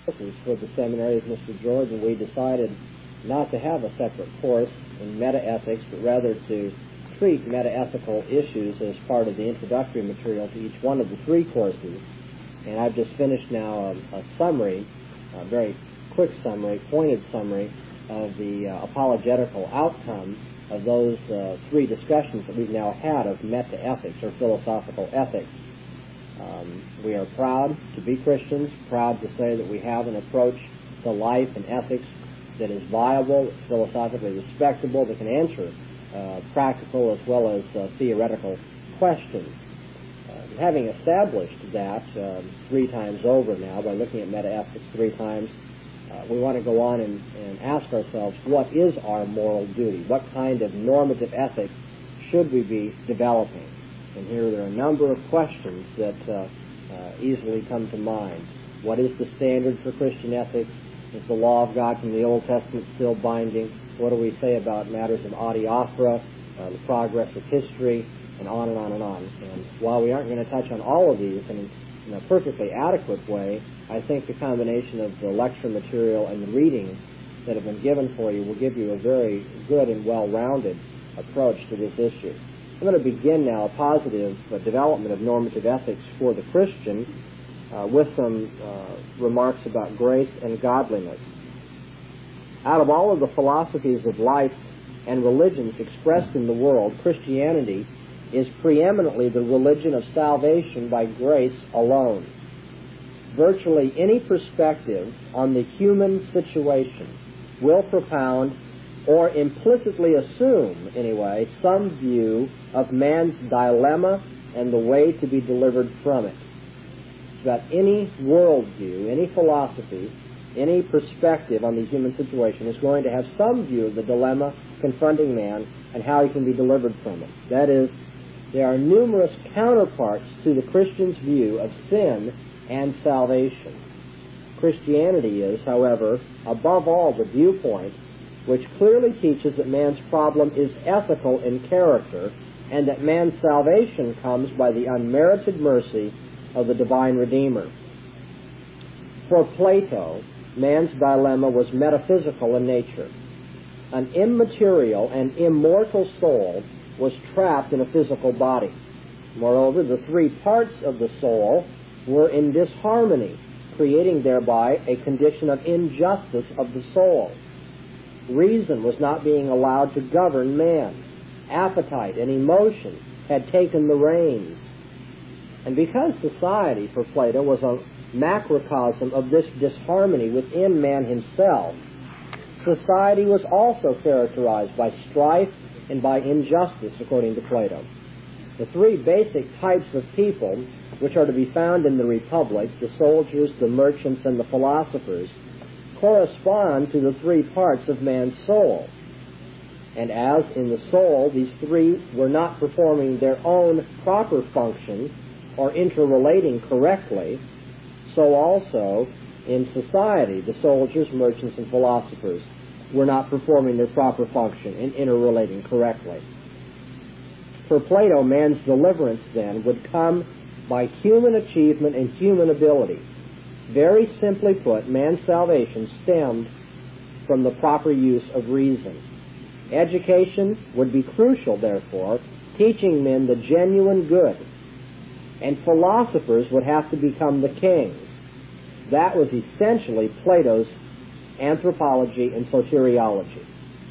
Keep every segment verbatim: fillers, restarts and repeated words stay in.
courses for the seminary with Mister George, and we decided not to have a separate course in metaethics, but rather to treat metaethical issues as part of the introductory material to each one of the three courses. And I've just finished now a, a summary, a very quick summary, pointed summary of the uh, apologetical outcome of those uh, three discussions that we've now had of metaethics, or philosophical ethics. Um, we are proud to be Christians, proud to say that we have an approach to life and ethics that is viable, that's philosophically respectable, that can answer uh, practical as well as uh, theoretical questions. Uh, having established that uh, three times over now, by looking at metaethics three times, uh, we want to go on and, and ask ourselves, what is our moral duty? What kind of normative ethics should we be developing? And here there are a number of questions that uh, uh, easily come to mind. What is the standard for Christian ethics? Is the law of God from the Old Testament still binding? What do we say about matters of adiaphora, uh, the progress of history, and on and on and on? And while we aren't going to touch on all of these in, in a perfectly adequate way, I think the combination of the lecture material and the readings that have been given for you will give you a very good and well-rounded approach to this issue. I'm going to begin now a positive uh, development of normative ethics for the Christian uh, with some uh, remarks about grace and godliness. Out of all of the philosophies of life and religions expressed in the world, Christianity is preeminently the religion of salvation by grace alone. Virtually any perspective on the human situation will propound, or implicitly assume, anyway, some view of man's dilemma and the way to be delivered from it. That any worldview, any philosophy, any perspective on the human situation is going to have some view of the dilemma confronting man and how he can be delivered from it. That is, there are numerous counterparts to the Christian's view of sin and salvation. Christianity is, however, above all, the viewpoint which clearly teaches that man's problem is ethical in character and that man's salvation comes by the unmerited mercy of the divine Redeemer. For Plato, man's dilemma was metaphysical in nature. An immaterial and immortal soul was trapped in a physical body. Moreover, the three parts of the soul were in disharmony, creating thereby a condition of injustice of the soul. Reason was not being allowed to govern man. Appetite and emotion had taken the reins. And because society, for Plato, was a macrocosm of this disharmony within man himself, society was also characterized by strife and by injustice, according to Plato. The three basic types of people which are to be found in the Republic, the soldiers, the merchants, and the philosophers, correspond to the three parts of man's soul. And as in the soul these three were not performing their own proper function or interrelating correctly, so also in society the soldiers, merchants, and philosophers were not performing their proper function and interrelating correctly. For Plato, man's deliverance then would come by human achievement and human ability. Very simply put, man's salvation stemmed from the proper use of reason. Education would be crucial, therefore, teaching men the genuine good. And philosophers would have to become the kings. That was essentially Plato's anthropology and soteriology.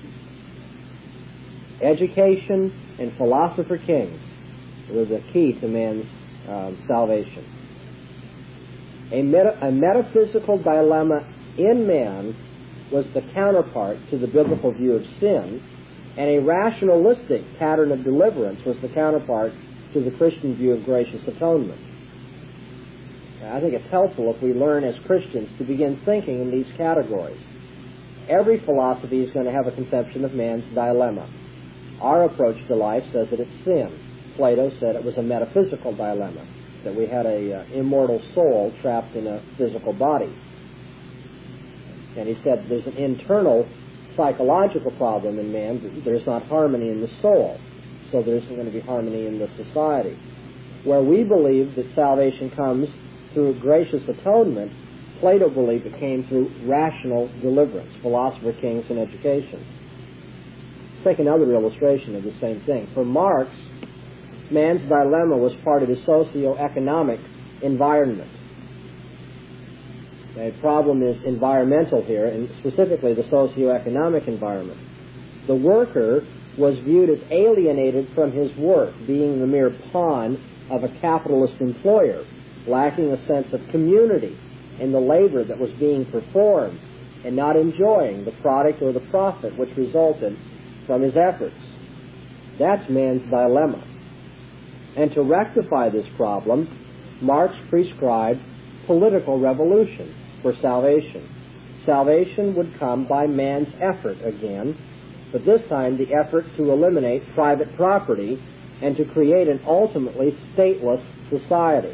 Education and philosopher kings were the key to man's um, salvation. A, meta- a metaphysical dilemma in man was the counterpart to the biblical view of sin, and a rationalistic pattern of deliverance was the counterpart to the Christian view of gracious atonement. Now, I think it's helpful if we learn as Christians to begin thinking in these categories. Every philosophy is going to have a conception of man's dilemma. Our approach to life says that it's sin. Plato said it was a metaphysical dilemma, that we had a uh, immortal soul trapped in a physical body. And he said there's an internal psychological problem in man. There's not harmony in the soul, so there isn't going to be harmony in the society. Where we believe that salvation comes through gracious atonement, Plato believed it came through rational deliverance, philosopher, kings, and education. Let's take another illustration of the same thing. For Marx, man's dilemma was part of his socio-economic environment. The problem is environmental here, and specifically the socio-economic environment. The worker was viewed as alienated from his work, being the mere pawn of a capitalist employer, lacking a sense of community in the labor that was being performed, and not enjoying the product or the profit which resulted from his efforts. That's man's dilemma. And to rectify this problem, Marx prescribed political revolution for salvation. Salvation would come by man's effort again, but this time the effort to eliminate private property and to create an ultimately stateless society.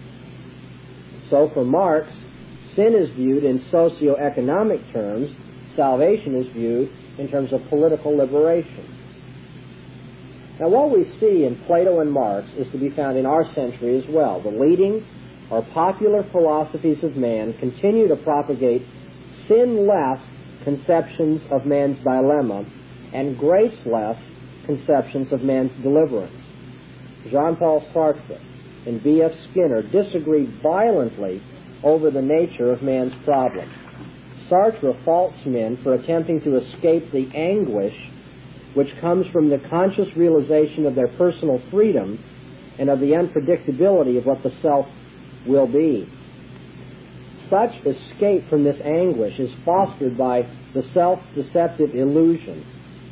So for Marx, sin is viewed in socio-economic terms, salvation is viewed in terms of political liberation. Now what we see in Plato and Marx is to be found in our century as well. The leading or popular philosophies of man continue to propagate sin-less conceptions of man's dilemma and grace-less conceptions of man's deliverance. Jean-Paul Sartre and B F Skinner disagreed violently over the nature of man's problem. Sartre faults men for attempting to escape the anguish which comes from the conscious realization of their personal freedom and of the unpredictability of what the self will be. Such escape from this anguish is fostered by the self-deceptive illusion,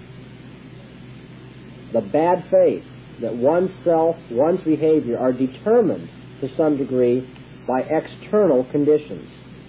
the bad faith that one's self, one's behavior are determined to some degree by external conditions.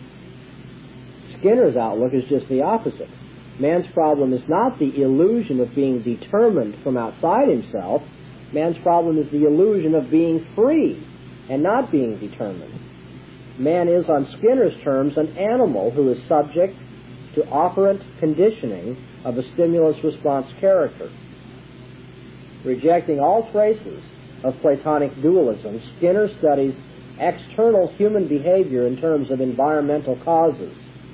Skinner's outlook is just the opposite. Man's problem is not the illusion of being determined from outside himself. Man's problem is the illusion of being free and not being determined. Man is, on Skinner's terms, an animal who is subject to operant conditioning of a stimulus-response character. Rejecting all traces of Platonic dualism, Skinner studies external human behavior in terms of environmental causes.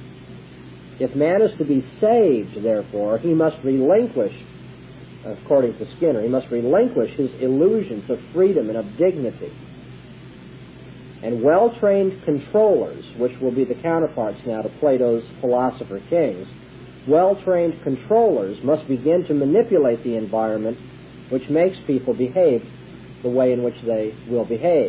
If man is to be saved, therefore, he must relinquish, according to Skinner, he must relinquish his illusions of freedom and of dignity. And well-trained controllers, which will be the counterparts now to Plato's philosopher kings, well-trained controllers must begin to manipulate the environment which makes people behave the way in which they will behave.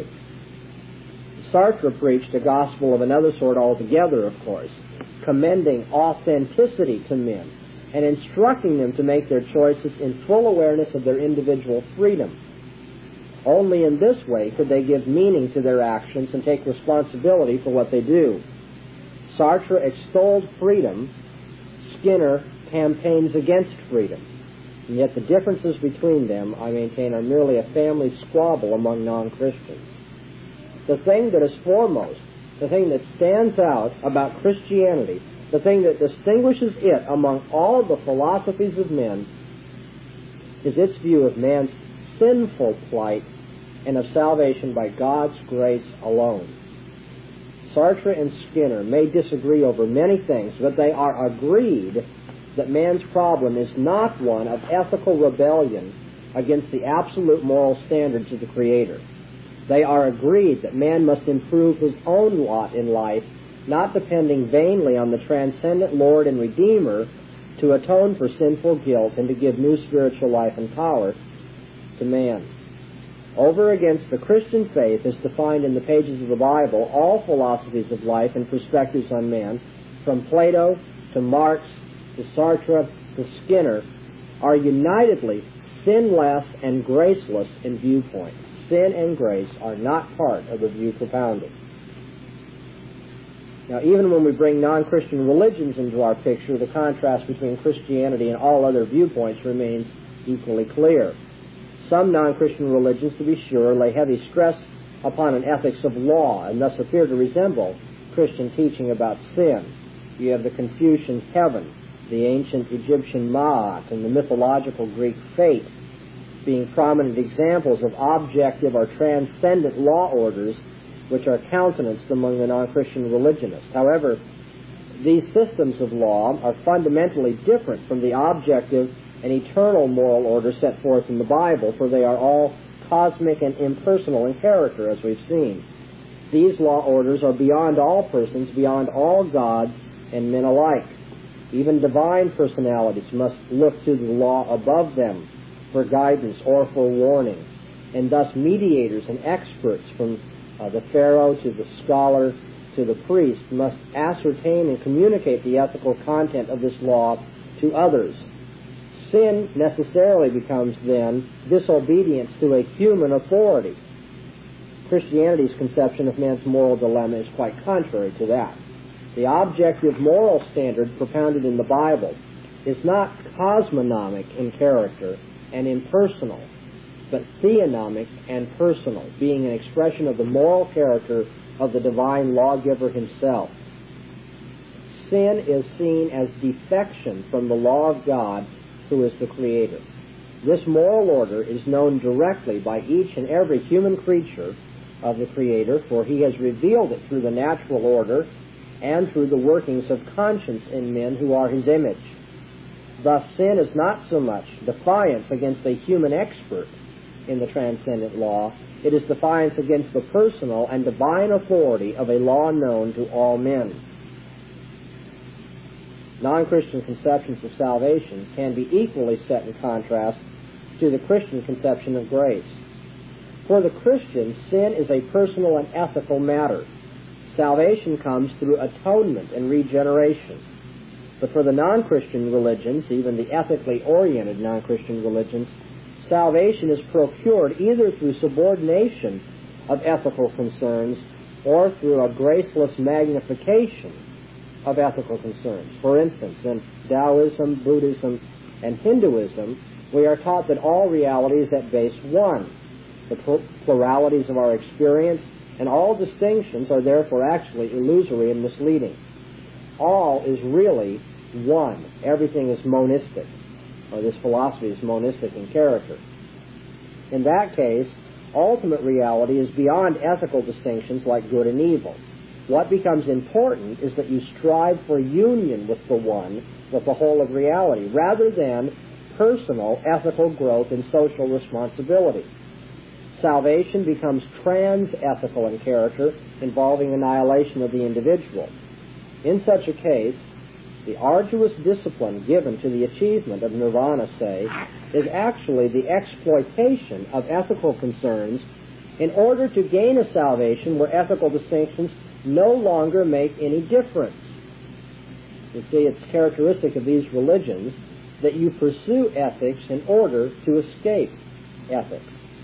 Sartre preached a gospel of another sort altogether, of course, commending authenticity to men and instructing them to make their choices in full awareness of their individual freedom. Only in this way could they give meaning to their actions and take responsibility for what they do. Sartre extolled freedom. Skinner campaigns against freedom. And yet the differences between them, I maintain, are merely a family squabble among non-Christians. The thing that is foremost, the thing that stands out about Christianity, the thing that distinguishes it among all the philosophies of men, is its view of man's sinful plight and of salvation by God's grace alone. Sartre and Skinner may disagree over many things, but they are agreed that man's problem is not one of ethical rebellion against the absolute moral standards of the Creator. They are agreed that man must improve his own lot in life, not depending vainly on the transcendent Lord and Redeemer to atone for sinful guilt and to give new spiritual life and power to man. Over against the Christian faith is defined in the pages of the Bible all philosophies of life and perspectives on man, from Plato to Marx to Sartre to Skinner, are unitedly sinless and graceless in viewpoint. Sin and grace are not part of the view propounded. Now, even when we bring non-Christian religions into our picture, the contrast between Christianity and all other viewpoints remains equally clear. Some non-Christian religions, to be sure, lay heavy stress upon an ethics of law and thus appear to resemble Christian teaching about sin. You have the Confucian heaven, the ancient Egyptian Ma'at, and the mythological Greek fate being prominent examples of objective or transcendent law orders which are countenanced among the non-Christian religionists. However, these systems of law are fundamentally different from the objective and eternal moral order set forth in the Bible, for they are all cosmic and impersonal in character, as we've seen. These law orders are beyond all persons, beyond all gods and men alike. Even divine personalities must look to the law above them for guidance or for warning, and thus mediators and experts from uh, the Pharaoh to the scholar to the priest must ascertain and communicate the ethical content of this law to others. Sin necessarily becomes, then, disobedience to a human authority. Christianity's conception of man's moral dilemma is quite contrary to that. The objective moral standard propounded in the Bible is not cosmonomic in character and impersonal, but theonomic and personal, being an expression of the moral character of the divine lawgiver himself. Sin is seen as defection from the law of God, who is the Creator. This moral order is known directly by each and every human creature of the Creator, for He has revealed it through the natural order and through the workings of conscience in men who are His image. Thus, sin is not so much defiance against a human expert in the transcendent law, it is defiance against the personal and divine authority of a law known to all men. Non-Christian conceptions of salvation can be equally set in contrast to the Christian conception of grace. For the Christian, sin is a personal and ethical matter. Salvation comes through atonement and regeneration. But for the non-Christian religions, even the ethically oriented non-Christian religions, salvation is procured either through subordination of ethical concerns or through a graceless magnification of ethical concerns. For instance, in Taoism, Buddhism, and Hinduism, we are taught that all reality is at base one. The pluralities of our experience and all distinctions are therefore actually illusory and misleading. All is really one. Everything is monistic, or this philosophy is monistic in character. In that case, ultimate reality is beyond ethical distinctions like good and evil. What becomes important is that you strive for union with the one, with the whole of reality, rather than personal ethical growth and social responsibility. Salvation becomes trans-ethical in character, involving annihilation of the individual. In such a case, the arduous discipline given to the achievement of nirvana, say, is actually the exploitation of ethical concerns in order to gain a salvation where ethical distinctions no longer make any difference. You see, it's characteristic of these religions that you pursue ethics in order to escape ethics.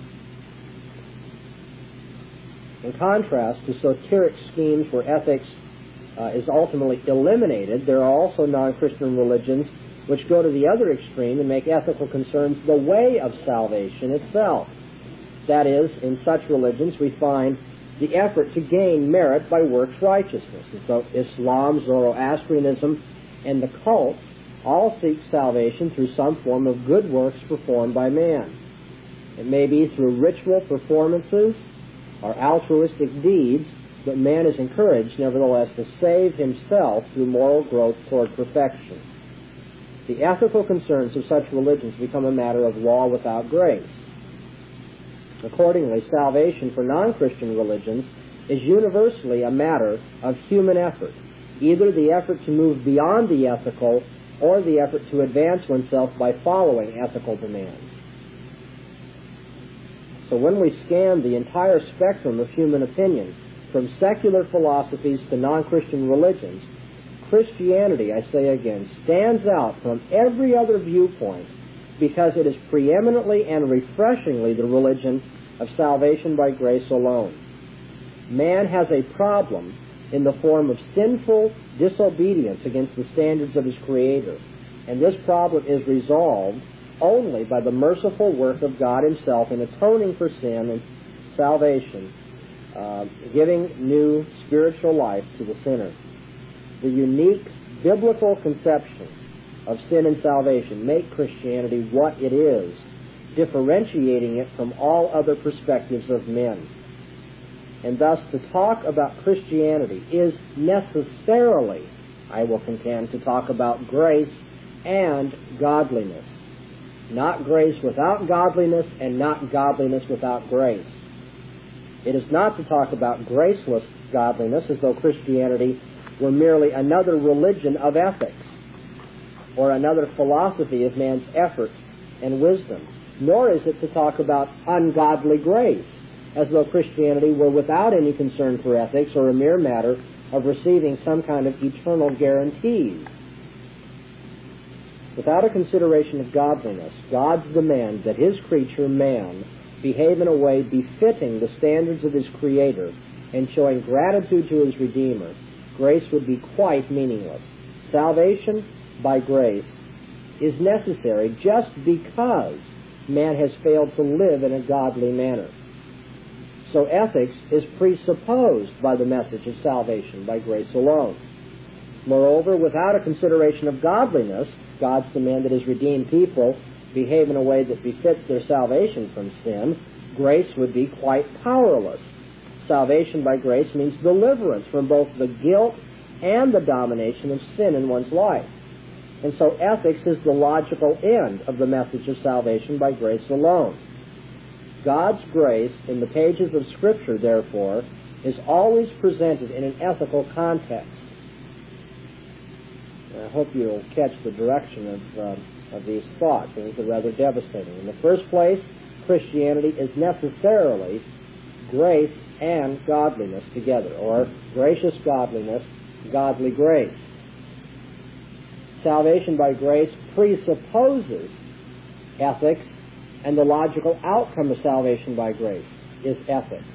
In contrast to soteric schemes where ethics uh, is ultimately eliminated, there are also non-Christian religions which go to the other extreme and make ethical concerns the way of salvation itself. That is, in such religions we find the effort to gain merit by works righteousness. And so Islam, Zoroastrianism, and the cults all seek salvation through some form of good works performed by man. It may be through ritual performances or altruistic deeds, but man is encouraged, nevertheless, to save himself through moral growth toward perfection. The ethical concerns of such religions become a matter of law without grace. Accordingly, salvation for non-Christian religions is universally a matter of human effort, either the effort to move beyond the ethical or the effort to advance oneself by following ethical demands. So when we scan the entire spectrum of human opinion, from secular philosophies to non-Christian religions, Christianity, I say again, stands out from every other viewpoint because it is preeminently and refreshingly the religion of salvation by grace alone. Man has a problem in the form of sinful disobedience against the standards of his Creator, and this problem is resolved only by the merciful work of God Himself in atoning for sin and salvation, uh, giving new spiritual life to the sinner. The unique biblical conception of sin and salvation make Christianity what it is, differentiating it from all other perspectives of men. And thus to talk about Christianity is necessarily, I will contend, to talk about grace and godliness. Not grace without godliness and not godliness without grace. It is not to talk about graceless godliness as though Christianity were merely another religion of ethics or another philosophy of man's effort and wisdom. Nor is it to talk about ungodly grace as though Christianity were without any concern for ethics or a mere matter of receiving some kind of eternal guarantees. Without a consideration of godliness, God's demand that his creature, man, behave in a way befitting the standards of his Creator and showing gratitude to his Redeemer, grace would be quite meaningless. Salvation by grace is necessary just because man has failed to live in a godly manner. So ethics is presupposed by the message of salvation by grace alone. Moreover, without a consideration of godliness, God's demand that his redeemed people behave in a way that befits their salvation from sin, grace would be quite powerless. Salvation by grace means deliverance from both the guilt and the domination of sin in one's life. And so ethics is the logical end of the message of salvation by grace alone. God's grace in the pages of Scripture, therefore, is always presented in an ethical context. I hope you'll catch the direction of, uh, of these thoughts. These are rather devastating. In the first place, Christianity is necessarily grace and godliness together, or gracious godliness, godly grace. Salvation by grace presupposes ethics, and the logical outcome of salvation by grace is ethics.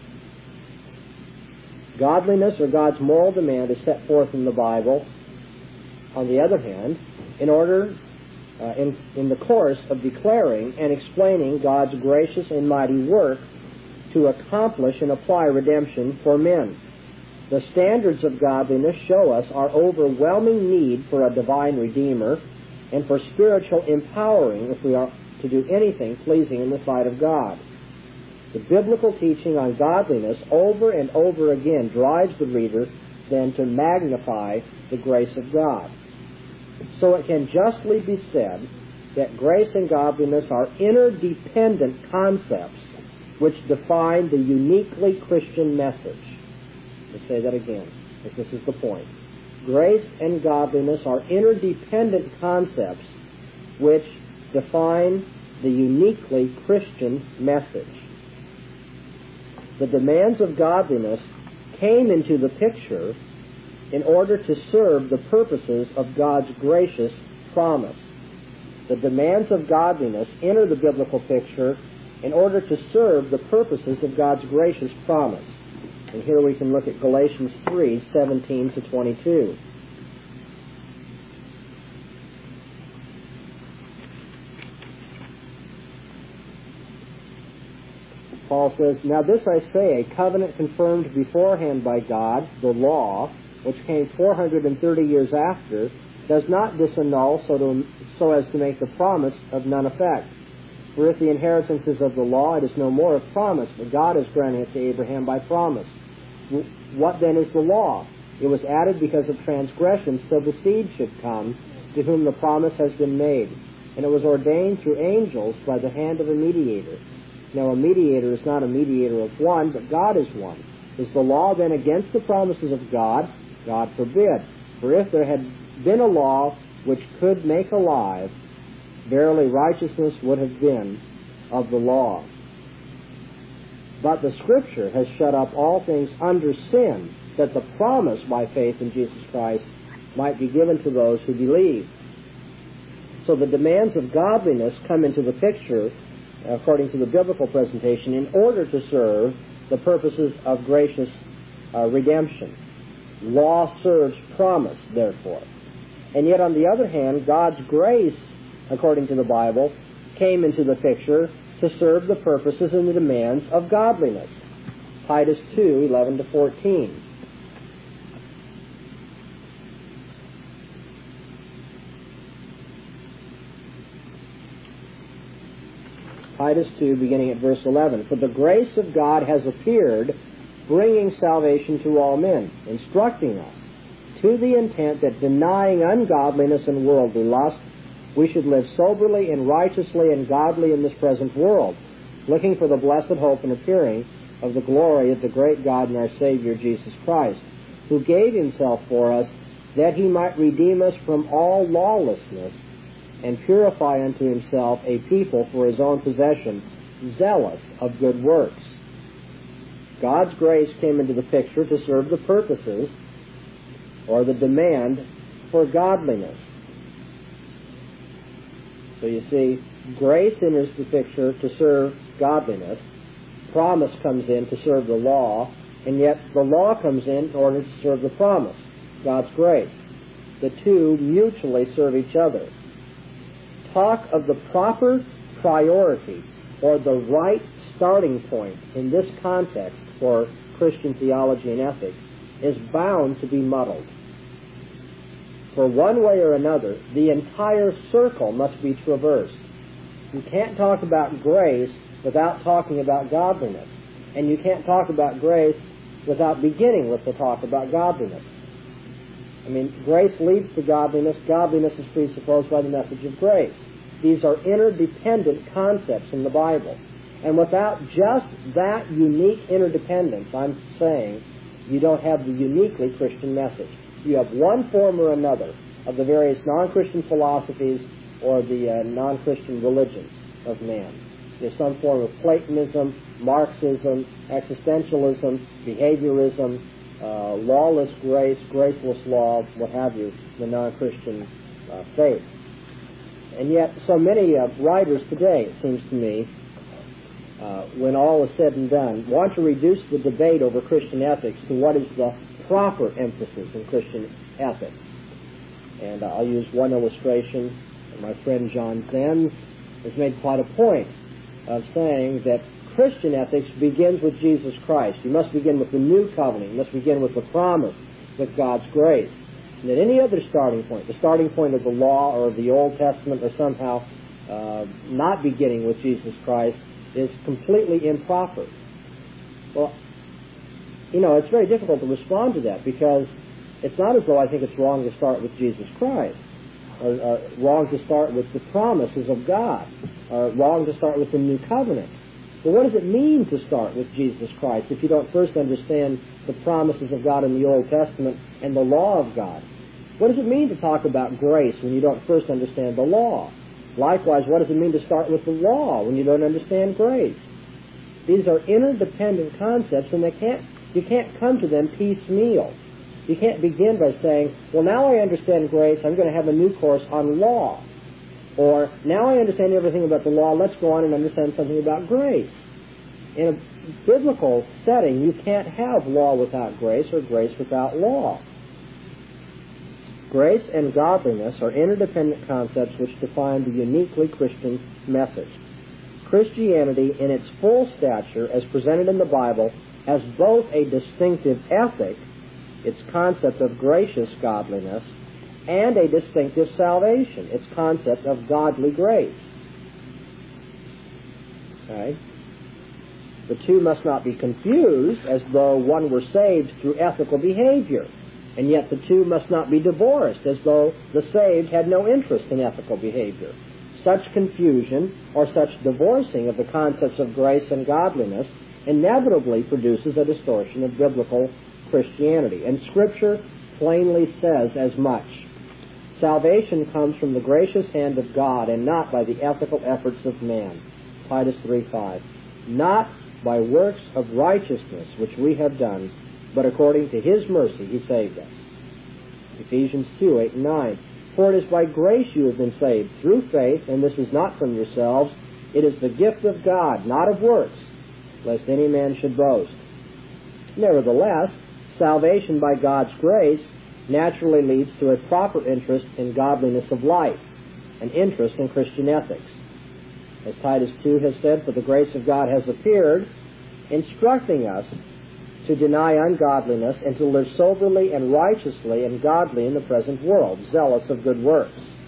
Godliness, or God's moral demand, is set forth in the Bible, on the other hand, in order, uh, in, in the course of declaring and explaining God's gracious and mighty work to accomplish and apply redemption for men. The standards of godliness show us our overwhelming need for a divine Redeemer and for spiritual empowering if we are to do anything pleasing in the sight of God. The biblical teaching on godliness over and over again drives the reader then to magnify the grace of God. So it can justly be said that grace and godliness are interdependent concepts which define the uniquely Christian message. Let's say that again, because this is the point. Grace and godliness are interdependent concepts which define the uniquely Christian message. The demands of godliness came into the picture in order to serve the purposes of God's gracious promise. The demands of godliness enter the biblical picture in order to serve the purposes of God's gracious promise. And here we can look at Galatians three, seventeen to twenty-two. Paul says, "Now this I say, a covenant confirmed beforehand by God, the law, which came four hundred thirty years after, does not disannul so, to, so as to make the promise of none effect. For if the inheritance is of the law, it is no more of promise, but God is granting it to Abraham by promise. What then is the law? It was added because of transgressions, so the seed should come, to whom the promise has been made. And it was ordained through angels by the hand of a mediator. Now a mediator is not a mediator of one, but God is one. Is the law then against the promises of God? God forbid. For if there had been a law which could make alive, verily righteousness would have been of the law. But the Scripture has shut up all things under sin, that the promise by faith in Jesus Christ might be given to those who believe." So the demands of godliness come into the picture, according to the biblical presentation, in order to serve the purposes of gracious uh, redemption. Law serves promise, therefore. And yet, on the other hand, God's grace, according to the Bible, came into the picture to serve the purposes and the demands of godliness. Titus two, eleven to fourteen. Titus two, beginning at verse eleven. "For the grace of God has appeared, bringing salvation to all men, instructing us to the intent that denying ungodliness and worldly lust, we should live soberly and righteously and godly in this present world, looking for the blessed hope and appearing of the glory of the great God and our Savior Jesus Christ, who gave himself for us that he might redeem us from all lawlessness and purify unto himself a people for his own possession, zealous of good works. God's grace came into the picture to serve the purposes or the demand for godliness. So you see, grace enters the picture to serve godliness. Promise comes in to serve the law, and yet the law comes in in order to serve the promise, God's grace. The two mutually serve each other. Talk of the proper priority or the right starting point in this context for Christian theology and ethics is bound to be muddled. For one way or another, the entire circle must be traversed. You can't talk about grace without talking about godliness. And you can't talk about grace without beginning with the talk about godliness. I mean, grace leads to godliness. Godliness is presupposed by the message of grace. These are interdependent concepts in the Bible. And without just that unique interdependence, I'm saying, you don't have the uniquely Christian message. You have one form or another of the various non-Christian philosophies or the uh, non-Christian religions of man. There's some form of Platonism, Marxism, existentialism, behaviorism, uh, lawless grace, graceless law, what have you, the non-Christian uh, faith. And yet so many uh, writers today, it seems to me, uh, when all is said and done, want to reduce the debate over Christian ethics to what is the proper emphasis in Christian ethics. And uh, I'll use one illustration. My friend John Zenz has made quite a point of saying that Christian ethics begins with Jesus Christ. You must begin with the new covenant. You must begin with the promise, with God's grace. And that any other starting point, the starting point of the law or of the Old Testament, or somehow uh, not beginning with Jesus Christ, is completely improper. Well, you know, it's very difficult to respond to that, because it's not as though I think it's wrong to start with Jesus Christ, or uh, wrong to start with the promises of God, or wrong to start with the new covenant. But what does it mean to start with Jesus Christ if you don't first understand the promises of God in the Old Testament and the law of God? What does it mean to talk about grace when you don't first understand the law? Likewise, what does it mean to start with the law when you don't understand grace? These are interdependent concepts, and they can't, you can't come to them piecemeal. You can't begin by saying, well, now I understand grace, I'm going to have a new course on law. Or, now I understand everything about the law, let's go on and understand something about grace. In a biblical setting, you can't have law without grace or grace without law. Grace and godliness are interdependent concepts which define the uniquely Christian message. Christianity, in its full stature, as presented in the Bible, has both a distinctive ethic, its concept of gracious godliness, and a distinctive salvation, its concept of godly grace. Okay? The two must not be confused as though one were saved through ethical behavior, and yet the two must not be divorced as though the saved had no interest in ethical behavior. Such confusion or such divorcing of the concepts of grace and godliness inevitably produces a distortion of biblical Christianity, and Scripture plainly says as much. Salvation comes from the gracious hand of God and not by the ethical efforts of man. Titus three five. Not by works of righteousness which we have done, but according to His mercy He saved us. Ephesians two eight and nine. For it is by grace you have been saved, through faith, and this is not from yourselves. It is the gift of God, not of works, lest any man should boast. Nevertheless, salvation by God's grace naturally leads to a proper interest in godliness of life, an interest in Christian ethics. As Titus two has said, for the grace of God has appeared, instructing us to deny ungodliness and to live soberly and righteously and godly in the present world, zealous of good works.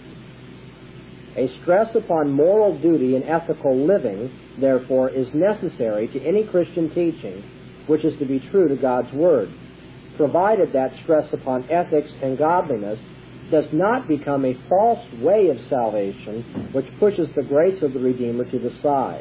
A stress upon moral duty and ethical living, therefore, is necessary to any Christian teaching which is to be true to God's Word, provided that stress upon ethics and godliness does not become a false way of salvation which pushes the grace of the Redeemer to the side.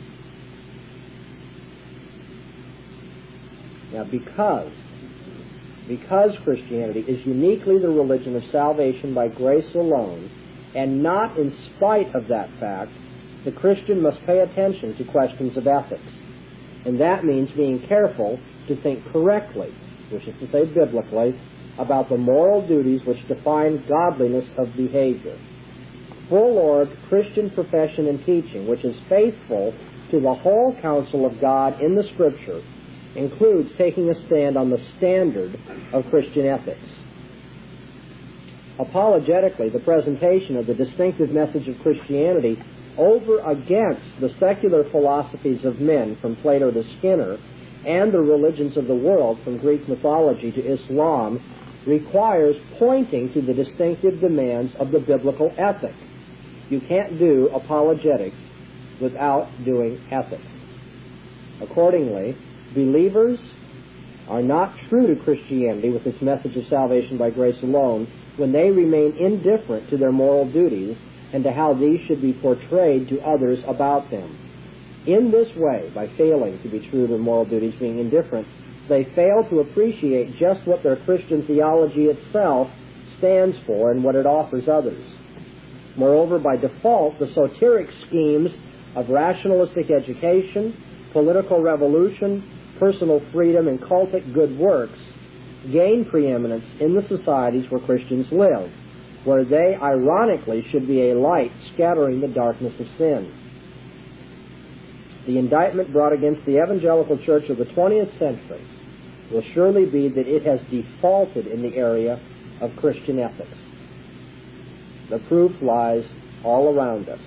Now, because, because Christianity is uniquely the religion of salvation by grace alone, and not in spite of that fact, the Christian must pay attention to questions of ethics. And that means being careful to think correctly, which is to say biblically, about the moral duties which define godliness of behavior. Full-orbed Christian profession and teaching, which is faithful to the whole counsel of God in the Scripture, includes taking a stand on the standard of Christian ethics. Apologetically, the presentation of the distinctive message of Christianity over against the secular philosophies of men from Plato to Skinner and the religions of the world from Greek mythology to Islam requires pointing to the distinctive demands of the biblical ethic. You can't do apologetics without doing ethics. Accordingly, believers are not true to Christianity with its message of salvation by grace alone when they remain indifferent to their moral duties and to how these should be portrayed to others about them. In this way, by failing to be true to moral duties, being indifferent, they fail to appreciate just what their Christian theology itself stands for and what it offers others. Moreover, by default, the soteric schemes of rationalistic education, political revolution, personal freedom, and cultic good works gain preeminence in the societies where Christians live, where they, ironically, should be a light scattering the darkness of sin. The indictment brought against the evangelical church of the twentieth century will surely be that it has defaulted in the area of Christian ethics. The proof lies all around us.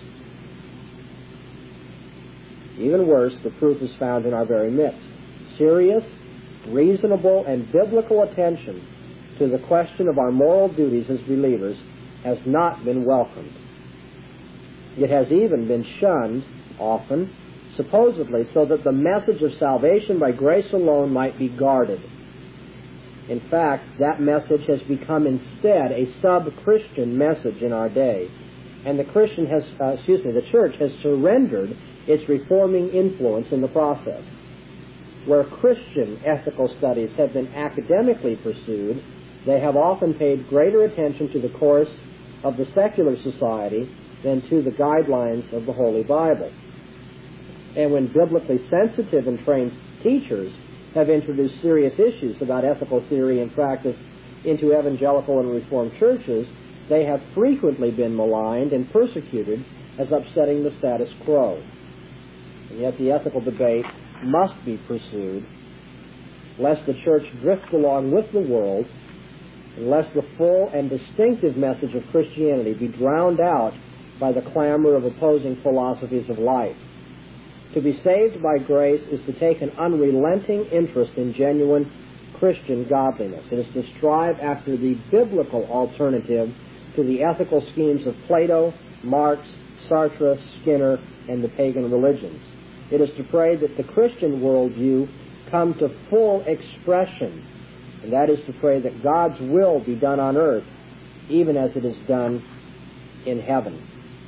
Even worse, the proof is found in our very midst. Serious, reasonable, and biblical attention to the question of our moral duties as believers has not been welcomed. It has even been shunned, often, supposedly so that the message of salvation by grace alone might be guarded. In fact, that message has become instead a sub-Christian message in our day, and the Christian has, uh, excuse me, the church has surrendered its reforming influence in the process. Where Christian ethical studies have been academically pursued, they have often paid greater attention to the course of the secular society than to the guidelines of the Holy Bible. And when biblically sensitive and trained teachers have introduced serious issues about ethical theory and practice into evangelical and Reformed churches, they have frequently been maligned and persecuted as upsetting the status quo. And yet the ethical debate must be pursued, lest the church drift along with the world, and lest the full and distinctive message of Christianity be drowned out by the clamor of opposing philosophies of life. To be saved by grace is to take an unrelenting interest in genuine Christian godliness. It is to strive after the biblical alternative to the ethical schemes of Plato, Marx, Sartre, Skinner, and the pagan religions. It is to pray that the Christian worldview come to full expression, and that is to pray that God's will be done on earth, even as it is done in heaven.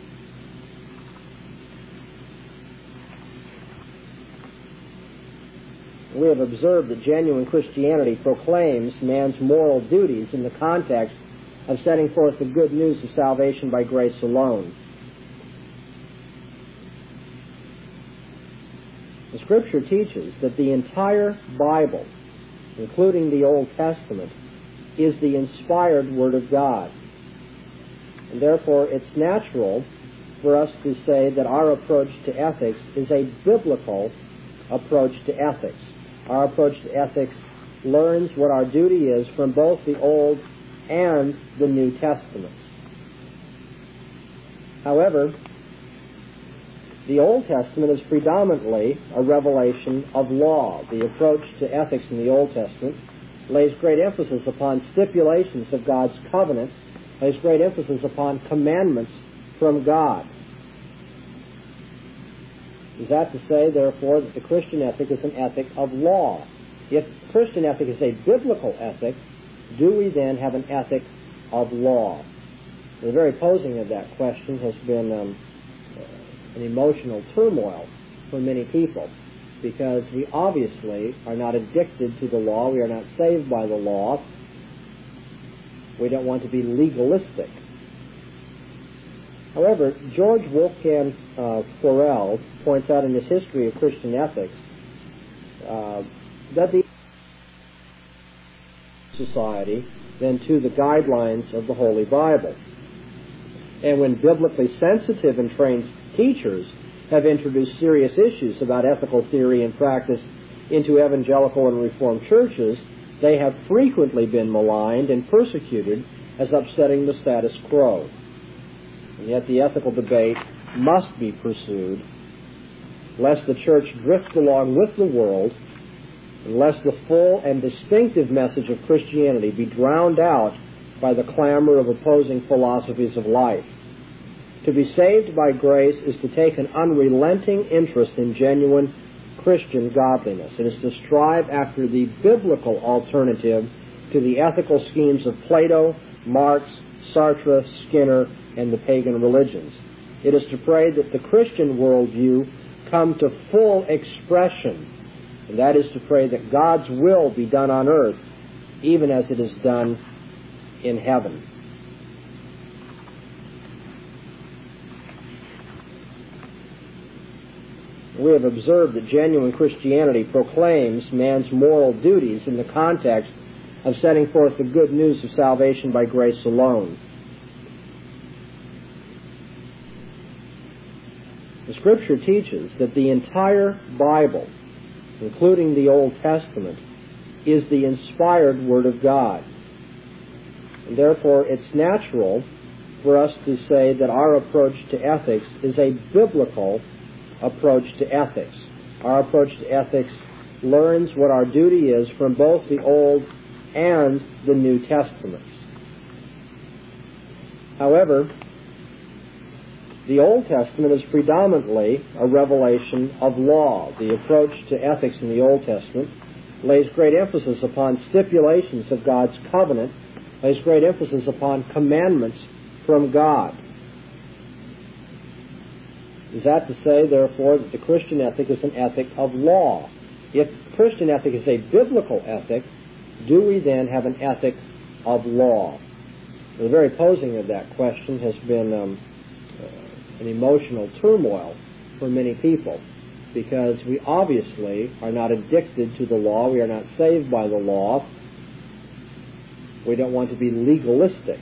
We have observed that genuine Christianity proclaims man's moral duties in the context of setting forth the good news of salvation by grace alone. The Scripture teaches that the entire Bible, including the Old Testament, is the inspired Word of God. And therefore, it's natural for us to say that our approach to ethics is a biblical approach to ethics. Our approach to ethics learns what our duty is from both the Old and the New Testaments. However, the Old Testament is predominantly a revelation of law. The approach to ethics in the Old Testament lays great emphasis upon stipulations of God's covenant, lays great emphasis upon commandments from God. Is that to say, therefore, that the Christian ethic is an ethic of law? If Christian ethic is a biblical ethic, do we then have an ethic of law? The very posing of that question has been um, an emotional turmoil for many people, because we obviously are not addicted to the law. We are not saved by the law. We don't want to be legalistic. However, George Wolfgang uh, Forel points out in his History of Christian Ethics uh, that the society than to the guidelines of the Holy Bible. And when biblically sensitive and trained teachers have introduced serious issues about ethical theory and practice into evangelical and Reformed churches, they have frequently been maligned and persecuted as upsetting the status quo. And yet the ethical debate must be pursued, lest the church drift along with the world, and lest the full and distinctive message of Christianity be drowned out by the clamor of opposing philosophies of life. To be saved by grace is to take an unrelenting interest in genuine Christian godliness. It is to strive after the biblical alternative to the ethical schemes of Plato, Marx, Sartre, Skinner, and the pagan religions. It is to pray that the Christian worldview come to full expression, and that is to pray that God's will be done on earth, even as it is done in heaven. We have observed that genuine Christianity proclaims man's moral duties in the context of setting forth the good news of salvation by grace alone. The Scripture teaches that the entire Bible, including the Old Testament, is the inspired Word of God. And therefore, it's natural for us to say that our approach to ethics is a biblical approach to ethics. Our approach to ethics learns what our duty is from both the Old and the New Testaments. However, the Old Testament is predominantly a revelation of law. The approach to ethics in the Old Testament lays great emphasis upon stipulations of God's covenant, lays great emphasis upon commandments from God. Is that to say, therefore, that the Christian ethic is an ethic of law? If Christian ethic is a biblical ethic, do we then have an ethic of law? The very posing of that question has been um, uh, an emotional turmoil for many people, because we obviously are not addicted to the law. We are not saved by the law. We don't want to be legalistic.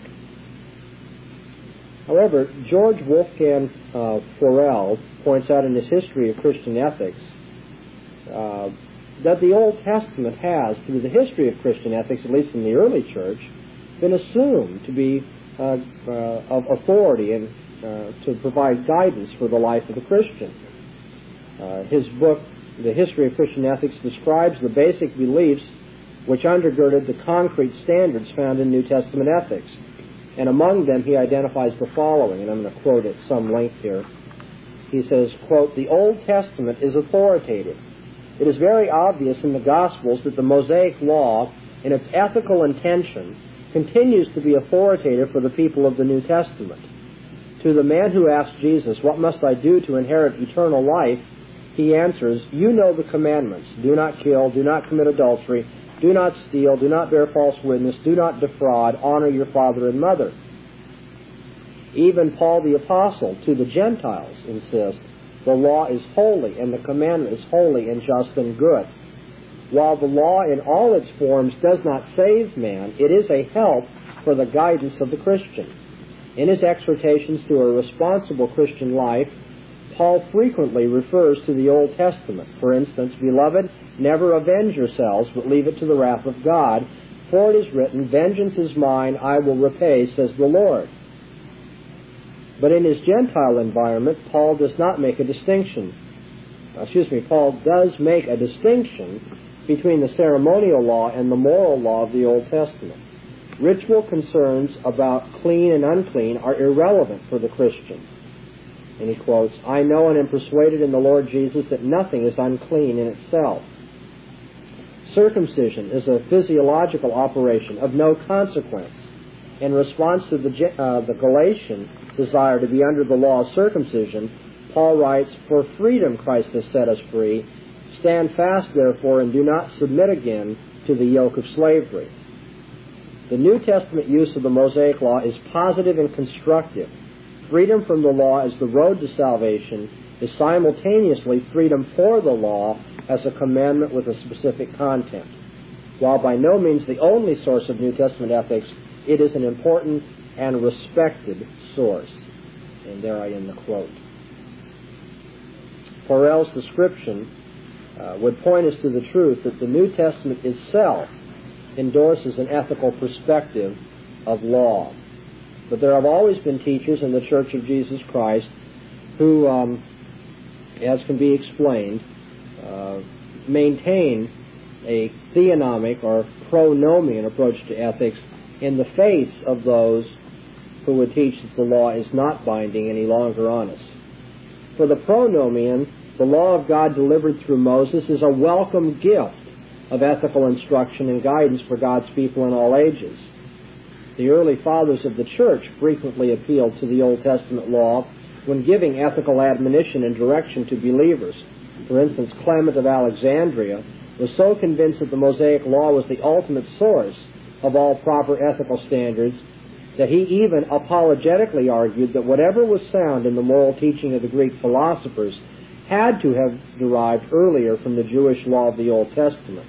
However, George Wolfgang uh, Forel points out in his History of Christian Ethics uh, that the Old Testament has, through the history of Christian ethics, at least in the early church, been assumed to be uh, uh, of authority and uh, to provide guidance for the life of the Christian. Uh, his book, The History of Christian Ethics, describes the basic beliefs which undergirded the concrete standards found in New Testament ethics. And among them, he identifies the following, and I'm going to quote at some length here. He says, quote, "The Old Testament is authoritative. It is very obvious in the Gospels that the Mosaic Law, in its ethical intention, continues to be authoritative for the people of the New Testament. To the man who asked Jesus, 'What must I do to inherit eternal life?' he answers, 'You know the commandments. Do not kill, do not commit adultery, do not steal, do not bear false witness, do not defraud, honor your father and mother.' Even Paul the Apostle to the Gentiles insists, 'The law is holy, and the commandment is holy and just and good.' While the law in all its forms does not save man, it is a help for the guidance of the Christian. In his exhortations to a responsible Christian life, Paul frequently refers to the Old Testament. For instance, 'Beloved, never avenge yourselves, but leave it to the wrath of God. For it is written, Vengeance is mine, I will repay, says the Lord.' But in his Gentile environment, Paul does not make a distinction. Excuse me, Paul does make a distinction between the ceremonial law and the moral law of the Old Testament. Ritual concerns about clean and unclean are irrelevant for the Christian." And he quotes, "I know and am persuaded in the Lord Jesus that nothing is unclean in itself. Circumcision is a physiological operation of no consequence. In response to the, uh, the Galatian desire to be under the law of circumcision, Paul writes, "For freedom Christ has set us free. Stand fast, therefore, and do not submit again to the yoke of slavery." The New Testament use of the Mosaic Law is positive and constructive. Freedom from the law as the road to salvation is simultaneously freedom for the law as a commandment with a specific content. While by no means the only source of New Testament ethics, it is an important and respected source. And there I end the quote. Porel's description uh, would point us to the truth that the New Testament itself endorses an ethical perspective of law. But there have always been teachers in the Church of Jesus Christ who, um, as can be explained, uh, maintain a theonomic or pronomian approach to ethics in the face of those who would teach that the law is not binding any longer on us. For the pronomian, the law of God delivered through Moses is a welcome gift of ethical instruction and guidance for God's people in all ages. The early fathers of the church frequently appealed to the Old Testament law when giving ethical admonition and direction to believers. For instance, Clement of Alexandria was so convinced that the Mosaic law was the ultimate source of all proper ethical standards that he even apologetically argued that whatever was sound in the moral teaching of the Greek philosophers had to have derived earlier from the Jewish law of the Old Testament.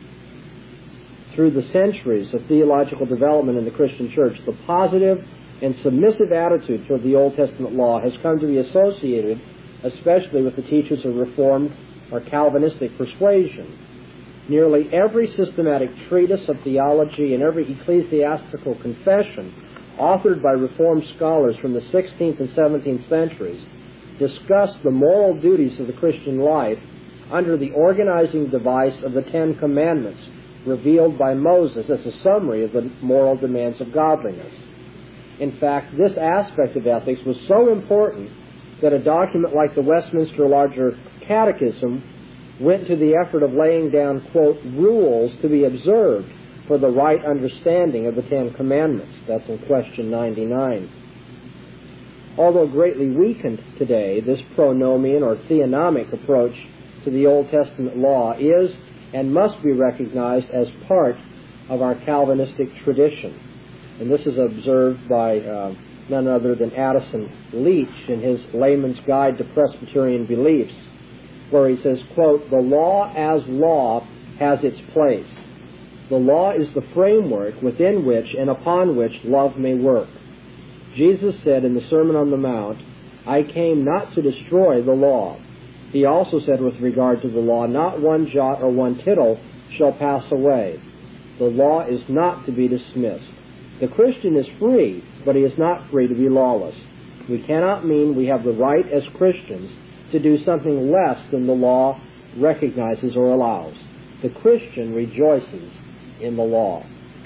Through the centuries of theological development in the Christian church, the positive and submissive attitude toward the Old Testament law has come to be associated especially with the teachers of Reformed or Calvinistic persuasion. Nearly every systematic treatise of theology and every ecclesiastical confession authored by Reformed scholars from the sixteenth and seventeenth centuries discussed the moral duties of the Christian life under the organizing device of the Ten Commandments, revealed by Moses as a summary of the moral demands of godliness. In fact, this aspect of ethics was so important that a document like the Westminster Larger Catechism went to the effort of laying down, quote, rules to be observed for the right understanding of the Ten Commandments. That's in question ninety-nine. Although greatly weakened today, this pronomian or theonomic approach to the Old Testament law is and must be recognized as part of our Calvinistic tradition. And this is observed by uh, none other than Addison Leach in his Layman's Guide to Presbyterian Beliefs, where he says, quote, "The law as law has its place. The law is the framework within which and upon which love may work. Jesus said in the Sermon on the Mount, 'I came not to destroy the law.' He also said with regard to the law, 'Not one jot or one tittle shall pass away.' The law is not to be dismissed. The Christian is free, but he is not free to be lawless. We cannot mean we have the right as Christians to do something less than the law recognizes or allows. The Christian rejoices in the law."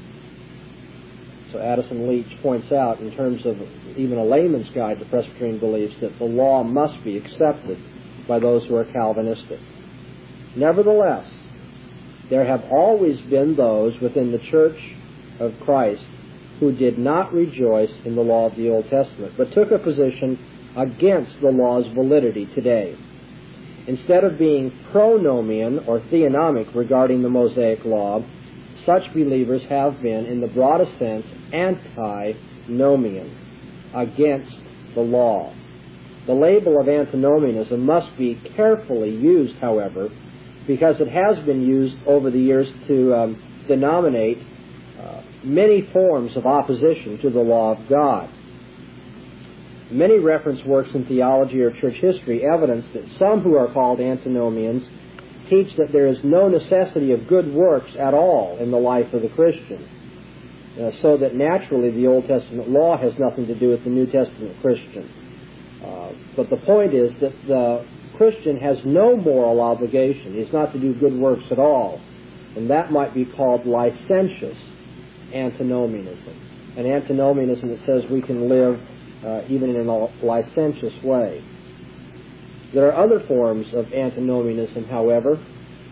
So Addison Leach points out, in terms of even a layman's guide to Presbyterian beliefs, that the law must be accepted by those who are Calvinistic. Nevertheless, there have always been those within the Church of Christ who did not rejoice in the law of the Old Testament, but took a position against the law's validity today. Instead of being pronomian or theonomic regarding the Mosaic law, such believers have been, in the broadest sense, antinomian, against the law. The label of antinomianism must be carefully used, however, because it has been used over the years to um, denominate uh, many forms of opposition to the law of God. Many reference works in theology or church history evidence that some who are called antinomians teach that there is no necessity of good works at all in the life of the Christian, uh, so that naturally the Old Testament law has nothing to do with the New Testament Christian. Uh, but the point is that the Christian has no moral obligation. He's not to do good works at all. And that might be called licentious antinomianism. An antinomianism that says we can live uh, even in a licentious way. There are other forms of antinomianism, however,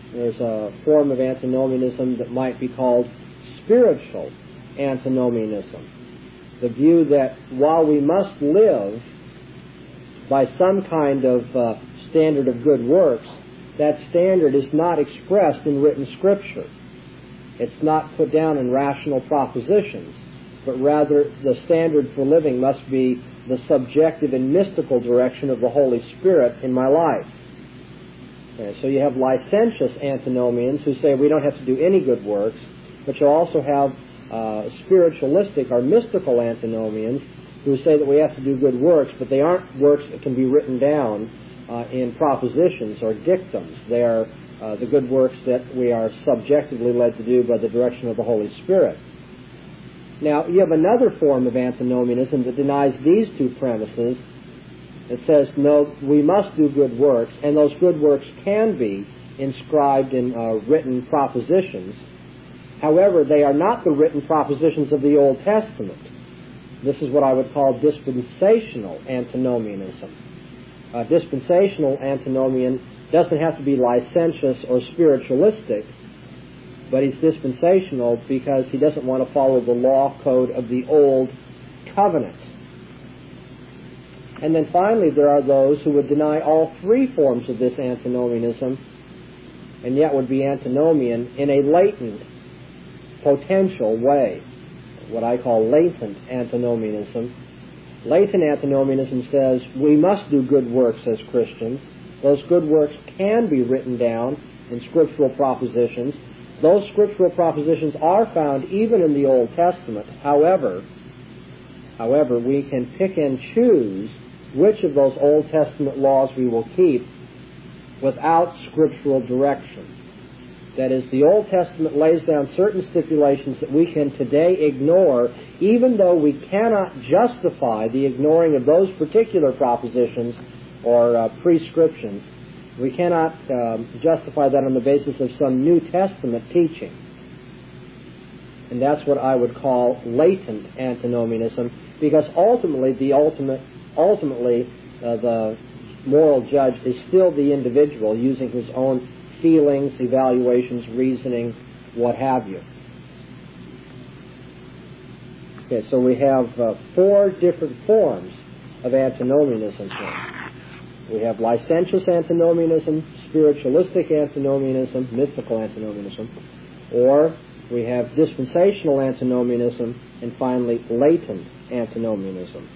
There's a form of antinomianism that might be called spiritual antinomianism. The view that while we must live by some kind of uh, standard of good works, that standard is not expressed in written Scripture. It's not put down in rational propositions, but rather the standard for living must be the subjective and mystical direction of the Holy Spirit in my life. Okay, so you have licentious antinomians who say we don't have to do any good works, but you also have uh, spiritualistic or mystical antinomians who say that we have to do good works, but they aren't works that can be written down uh, in propositions or dictums. They are uh, the good works that we are subjectively led to do by the direction of the Holy Spirit. Now, you have another form of antinomianism that denies these two premises. It says, no, we must do good works, and those good works can be inscribed in uh, written propositions. However, they are not the written propositions of the Old Testament. This is what I would call dispensational antinomianism. Uh, dispensational antinomian doesn't have to be licentious or spiritualistic, but he's dispensational because he doesn't want to follow the law code of the Old Covenant. And then finally, there are those who would deny all three forms of this antinomianism, and yet would be antinomian in a latent, potential way, what I call latent antinomianism. Latent antinomianism says we must do good works as Christians. Those good works can be written down in scriptural propositions. Those scriptural propositions are found even in the Old Testament. However, however, we can pick and choose which of those Old Testament laws we will keep without scriptural direction. That is, the Old Testament lays down certain stipulations that we can today ignore, even though we cannot justify the ignoring of those particular propositions or uh, prescriptions. We cannot um, justify that on the basis of some New Testament teaching. And that's what I would call latent antinomianism, because ultimately the ultimate, ultimately uh, the moral judge is still the individual using his own feelings, evaluations, reasoning, what have you. Okay, so we have uh, four different forms of antinomianism here. We have licentious antinomianism, spiritualistic antinomianism, mystical antinomianism, or we have dispensational antinomianism, and finally latent antinomianism.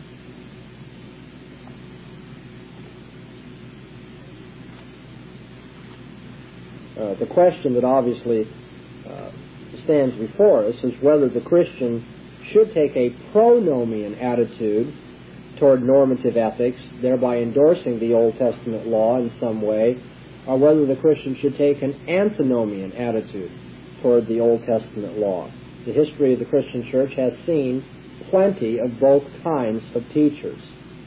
Uh, the question that obviously uh, stands before us is whether the Christian should take a pronomian attitude toward normative ethics, thereby endorsing the Old Testament law in some way, or whether the Christian should take an antinomian attitude toward the Old Testament law. The history of the Christian church has seen plenty of both kinds of teachers.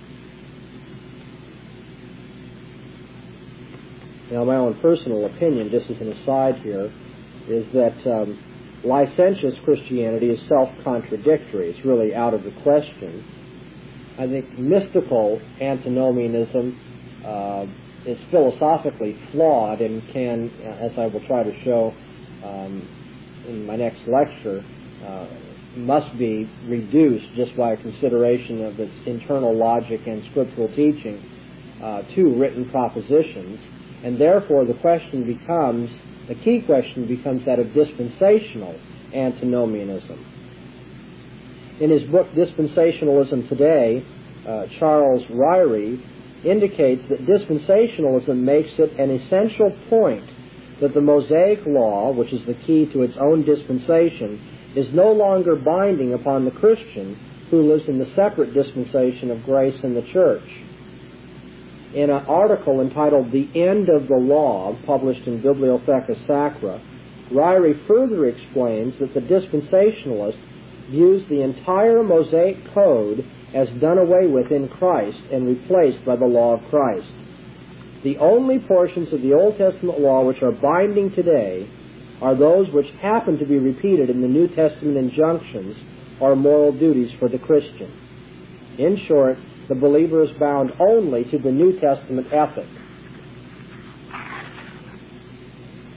Now, my own personal opinion, just as an aside here, is that um, licentious Christianity is self-contradictory. It's really out of the question. I think mystical antinomianism uh, is philosophically flawed and can, as I will try to show um, in my next lecture, uh, must be reduced just by a consideration of its internal logic and scriptural teaching uh, to written propositions. And therefore the question becomes, the key question becomes that of dispensational antinomianism. In his book, Dispensationalism Today, uh, Charles Ryrie indicates that dispensationalism makes it an essential point that the Mosaic Law, which is the key to its own dispensation, is no longer binding upon the Christian who lives in the separate dispensation of grace in the church. In an article entitled The End of the Law, published in Bibliotheca Sacra, Ryrie further explains that the dispensationalist views the entire Mosaic Code as done away with in Christ and replaced by the law of Christ. The only portions of the Old Testament law which are binding today are those which happen to be repeated in the New Testament injunctions or moral duties for the Christian. In short, the believer is bound only to the New Testament ethic.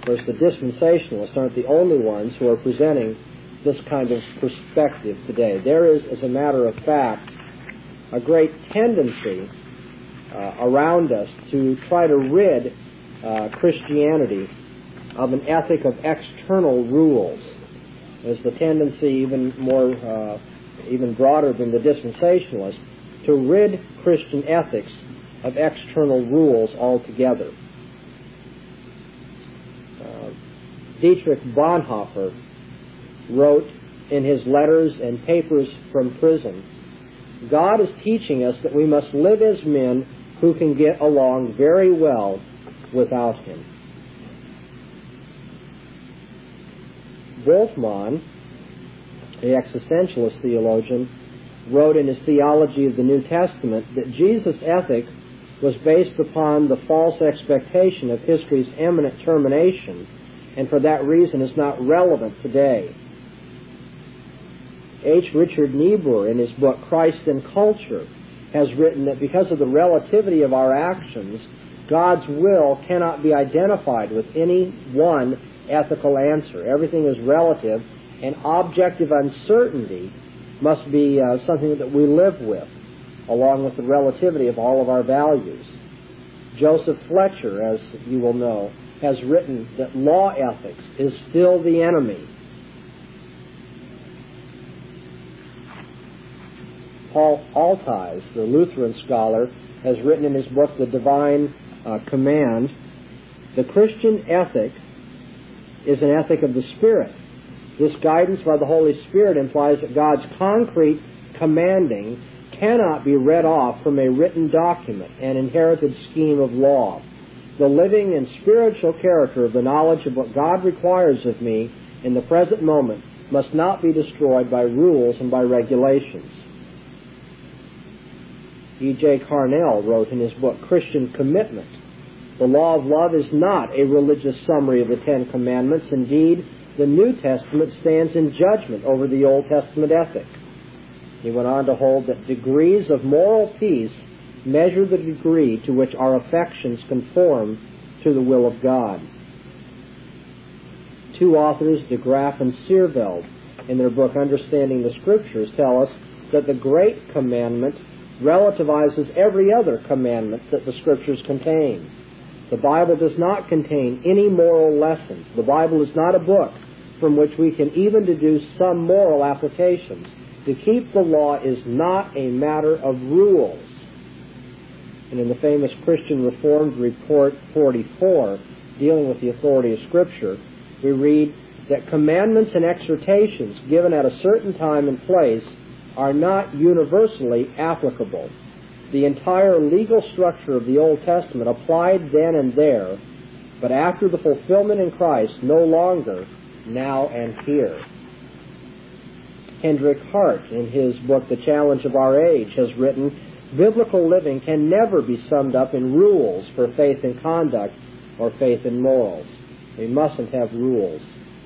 course, the dispensationalists aren't the only ones who are presenting this kind of perspective today. There is, as a matter of fact, a great tendency uh, around us to try to rid uh, Christianity of an ethic of external rules. There's the tendency, even more, uh, even broader than the dispensationalists, to rid Christian ethics of external rules altogether. Uh, Dietrich Bonhoeffer wrote in his letters and papers from prison, God is teaching us that we must live as men who can get along very well without Him. Wolfman, the existentialist theologian, wrote in his Theology of the New Testament that Jesus' ethic was based upon the false expectation of history's imminent termination, and for that reason is not relevant today. H. Richard Niebuhr, in his book Christ and Culture, has written that because of the relativity of our actions, God's will cannot be identified with any one ethical answer. Everything is relative, and objective uncertainty must be uh, something that we live with, along with the relativity of all of our values. Joseph Fletcher, as you will know, has written that law ethics is still the enemy. Paul Altice, the Lutheran scholar, has written in his book, The Divine uh, Command, the Christian ethic is an ethic of the Spirit. This guidance by the Holy Spirit implies that God's concrete commanding cannot be read off from a written document, an inherited scheme of law. The living and spiritual character of the knowledge of what God requires of me in the present moment must not be destroyed by rules and by regulations. E J Carnell wrote in his book, Christian Commitment, the law of love is not a religious summary of the Ten Commandments. Indeed, the New Testament stands in judgment over the Old Testament ethic. He went on to hold that degrees of moral peace measure the degree to which our affections conform to the will of God. Two authors, de Graaf and Seerveld, in their book Understanding the Scriptures, tell us that the Great Commandment relativizes every other commandment that the Scriptures contain. The Bible does not contain any moral lessons. The Bible is not a book from which we can even deduce some moral applications. To keep the law is not a matter of rules. And in the famous Christian Reformed Report forty-four, dealing with the authority of Scripture, we read that commandments and exhortations given at a certain time and place are not universally applicable. The entire legal structure of the Old Testament applied then and there, but after the fulfillment in Christ, no longer now and here. Hendrik Hart, in his book The Challenge of Our Age, has written, biblical living can never be summed up in rules for faith and conduct or faith and morals. We mustn't have rules.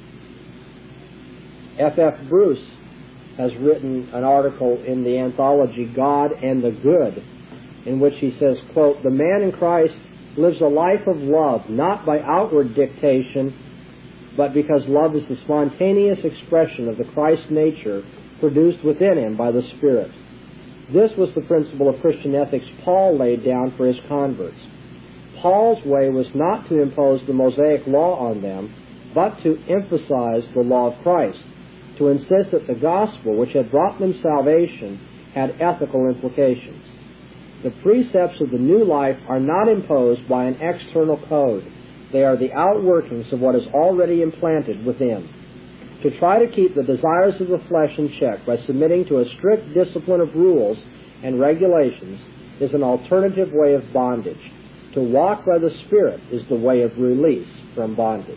F F Bruce has written an article in the anthology God and the Good, in which he says, quote, the man in Christ lives a life of love, not by outward dictation, but because love is the spontaneous expression of the Christ nature produced within him by the Spirit. This was the principle of Christian ethics Paul laid down for his converts. Paul's way was not to impose the Mosaic law on them, but to emphasize the law of Christ, to insist that the gospel, which had brought them salvation, had ethical implications. The precepts of the new life are not imposed by an external code. They are the outworkings of what is already implanted within. To try to keep the desires of the flesh in check by submitting to a strict discipline of rules and regulations is an alternative way of bondage. To walk by the Spirit is the way of release from bondage.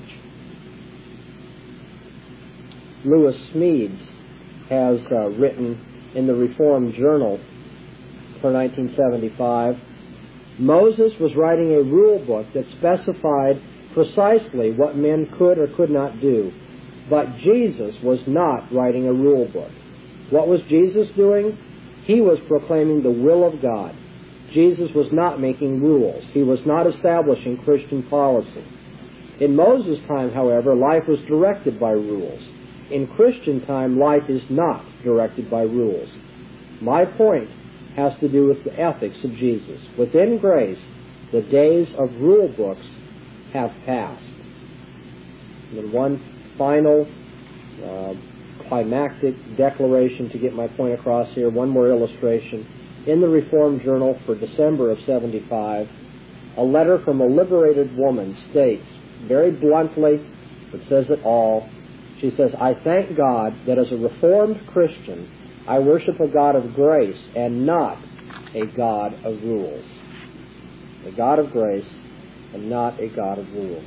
Lewis Smedes has uh, written in the Reformed Journal for nineteen seventy-five, Moses was writing a rule book that specified precisely what men could or could not do, but Jesus was not writing a rule book. What was Jesus doing? He was proclaiming the will of God. Jesus was not making rules. He was not establishing Christian policy. In Moses' time, however, life was directed by rules. In Christian time, life is not directed by rules. My point has to do with the ethics of Jesus. Within grace, the days of rule books have passed. And then one final uh, climactic declaration to get my point across here, one more illustration. In the Reformed Journal for December of seventy-five, a letter from a liberated woman states, very bluntly, but says it all, she says, "I thank God that as a Reformed Christian, I worship a God of grace and not a God of rules." A God of grace and not a God of rules.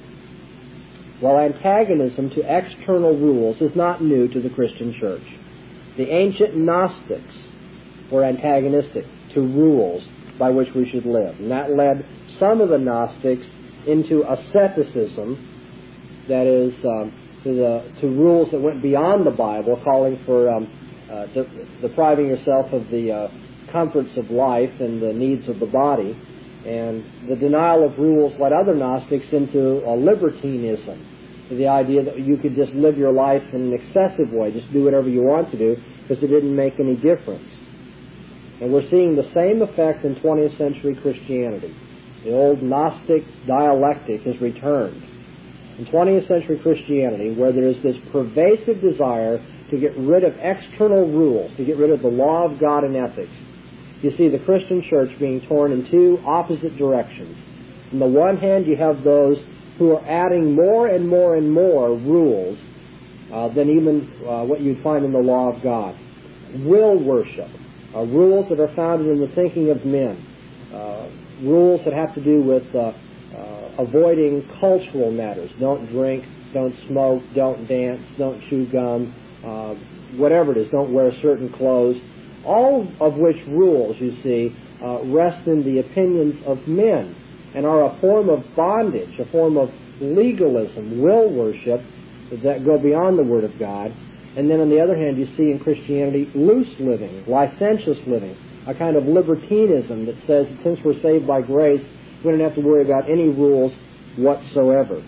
Well, antagonism to external rules is not new to the Christian church. The ancient Gnostics were antagonistic to rules by which we should live. And that led some of the Gnostics into asceticism, that is, um, to, the, to rules that went beyond the Bible, calling for um, uh, de- depriving yourself of the uh, comforts of life and the needs of the body. And the denial of rules led other Gnostics into a libertinism, the idea that you could just live your life in an excessive way, just do whatever you want to do, because it didn't make any difference. And we're seeing the same effect in twentieth century Christianity. The old Gnostic dialectic has returned. In twentieth century Christianity, where there is this pervasive desire to get rid of external rules, to get rid of the law of God and ethics, you see the Christian church being torn in two opposite directions. On the one hand, you have those who are adding more and more and more rules uh, than even uh, what you'd find in the law of God. Will worship, uh, rules that are founded in the thinking of men, uh, rules that have to do with uh, uh, avoiding cultural matters. Don't drink, don't smoke, don't dance, don't chew gum, uh, whatever it is, don't wear certain clothes. All of which rules, you see, uh, rest in the opinions of men and are a form of bondage, a form of legalism, will worship that go beyond the Word of God. And then on the other hand, you see in Christianity loose living, licentious living, a kind of libertinism that says that since we're saved by grace, we don't have to worry about any rules whatsoever.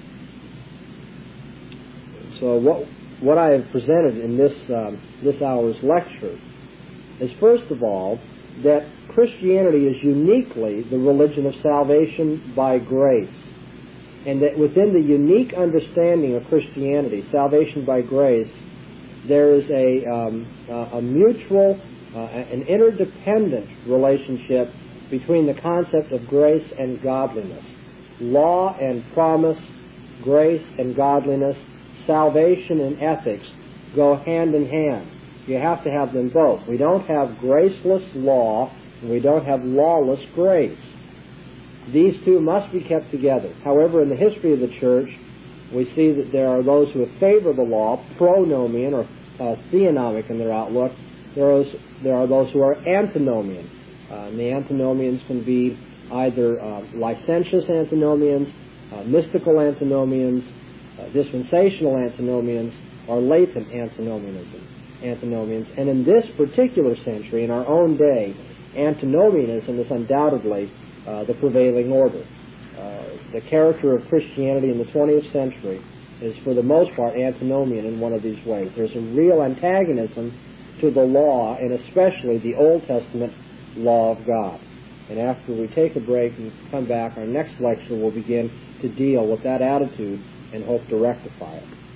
So what what I have presented in this um, this hour's lecture is, first of all, that Christianity is uniquely the religion of salvation by grace, and that within the unique understanding of Christianity, salvation by grace, there is a, um, uh, a mutual, uh, an interdependent relationship between the concept of grace and godliness. Law and promise, grace and godliness, salvation and ethics go hand in hand. You have to have them both. We don't have graceless law, and we don't have lawless grace. These two must be kept together. However, in the history of the church, we see that there are those who favor the law, pronomian or uh, theonomic in their outlook. There are, there are those who are antinomian. Uh, and the antinomians can be either uh, licentious antinomians, uh, mystical antinomians, uh, dispensational antinomians, or latent antinomianism. antinomians. And in this particular century, in our own day, antinomianism is undoubtedly uh, the prevailing order. Uh, the character of Christianity in the twentieth century is, for the most part, antinomian in one of these ways. There's a real antagonism to the law, and especially the Old Testament law of God. And after we take a break and come back, our next lecture will begin to deal with that attitude and hope to rectify it.